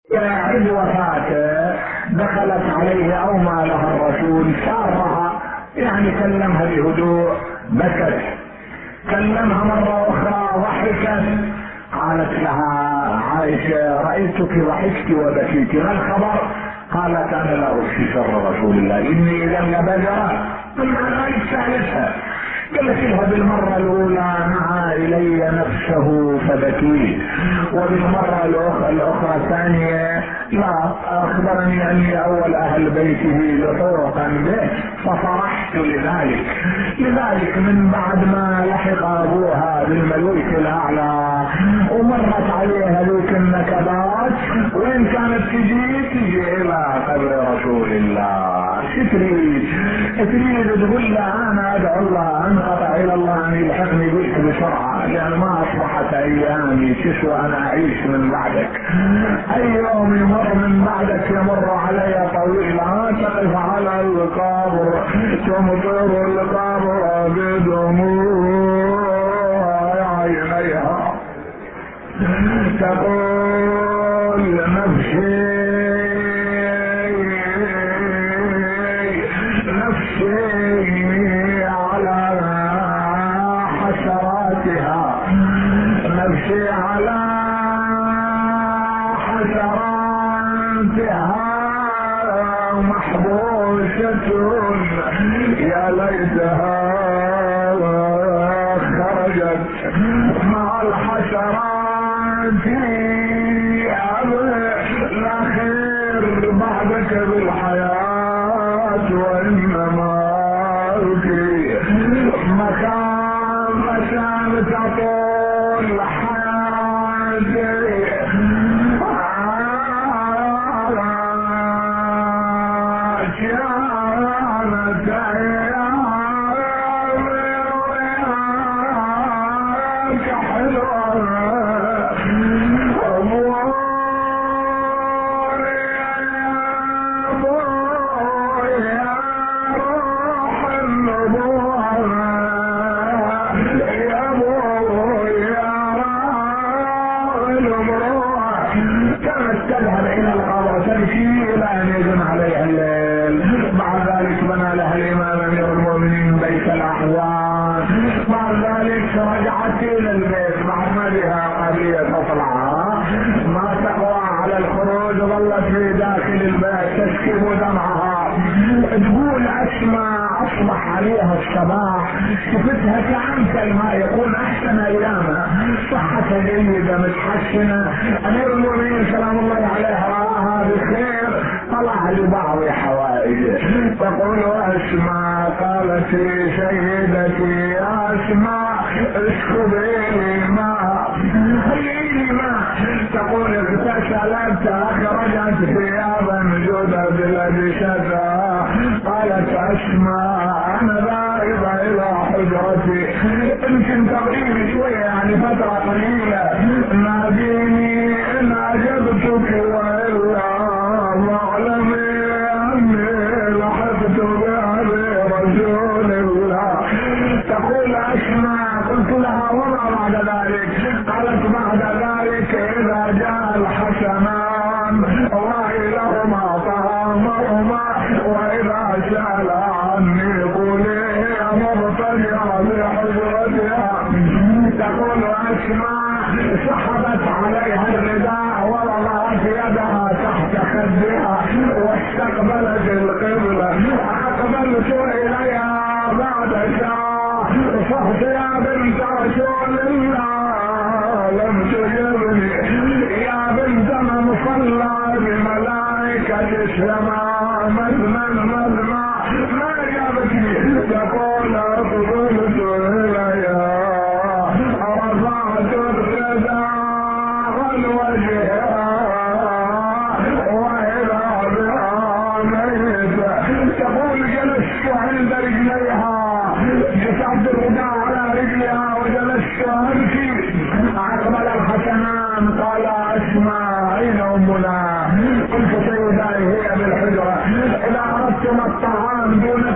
عند وفاته دخلت عليه او ما لها الرسول سارها، يعني كلمها بهدوء، بكت، كلمها مرة اخرى ضحكت، قالت لها عائشة رأيتك ضحكت وبكيت ما الخبر؟ قالت انا لا اخشى شر رسول الله اني اذا لبجرة. مع ذلك سألتها، قالت لها بالمرة الاولى نعى الي نفسه فبكيت، وبالمرة الاخرى الثانية لا، اخبرني اني اول اهل بيته لحوقا به ففرحت لذلك من بعد ما لحق ابوها بالملوك الاعلى ومرت عليها ذيك النكبات، وين كانت تجي الى قبر رسول الله. تريد تقول له انا ادعو الله انقطع الى الله ان يلحقني بك بسرعه، لان ما اصبحت ايامي تسوى انا اعيش من بعدك، اي يوم يمر من بعدك يمر علي طويلا، تقف على القبر تمطر القبر بدموع عينيها تقول نفسي على حسراتها، نفسي على حسراتها محبوسة، يا ليتها خرجت مع الحسرات، لا خير بعدك بالحياة، وإنما مكان تطول حياتي كانت ايامك حلوة تذهب الى الغابة تمشي الى ان يجن عليها الليل. مع ذلك بنى لها الامام امير المؤمنين بيت الاحزان، مع ذلك رجعت الى البيت مع ما بها قابلية تطلع، ما تقوى على الخروج، ظلت في داخل البيت تسكب دمعها، تقول اسمع اصبح عليها الصباح شفتها كأمثل ما يكون احسن ايامها، صحتها جيدة متحسنة، امير المؤمنين سلام الله عليه راها بخير، طلع لبعض حوائجه، تقول اسمع قالت لي سيدتي يا اسمع اسكبي لي ماء خليني ماء، تقول اغتسلت اخرجت ثيابا جدد لبستها، قالت اسمع انا ذاهبه الى حجرتي، يمكن تغيب شويه يعني فتره قليله، ناديني ان اجبتك والا واعلمي اني لحقت بأبي رسول الله. تقول اسمع قلت لها وما بعد ذلك؟ قالت بعد ذلك اذا جاء الحسنان الله لهما طعامهما، واذا سال عني قولي هي مضطجعه بحجرتها. تقول اسمع سحبت عليها الرداء ووضعت يدها تحت خدها واستقبلت القبلة، اقبلت اليها بعد ساعة صحت يا بنت رسول الله لم تجبني، يا بنت من صلى بملائكة السماء مثنى ما جابتني. تقول اقبلت اليها رفعت الرداء عن وجهها واذا بها ميتة. تقول جلست عند رجليها، جسعت الرداء على رجلها وجلست امشي، اقبل الحسنان قال اسمع اين امنا؟ قلت سيداي هي بالحجرة، اذا اردتم الطعام دون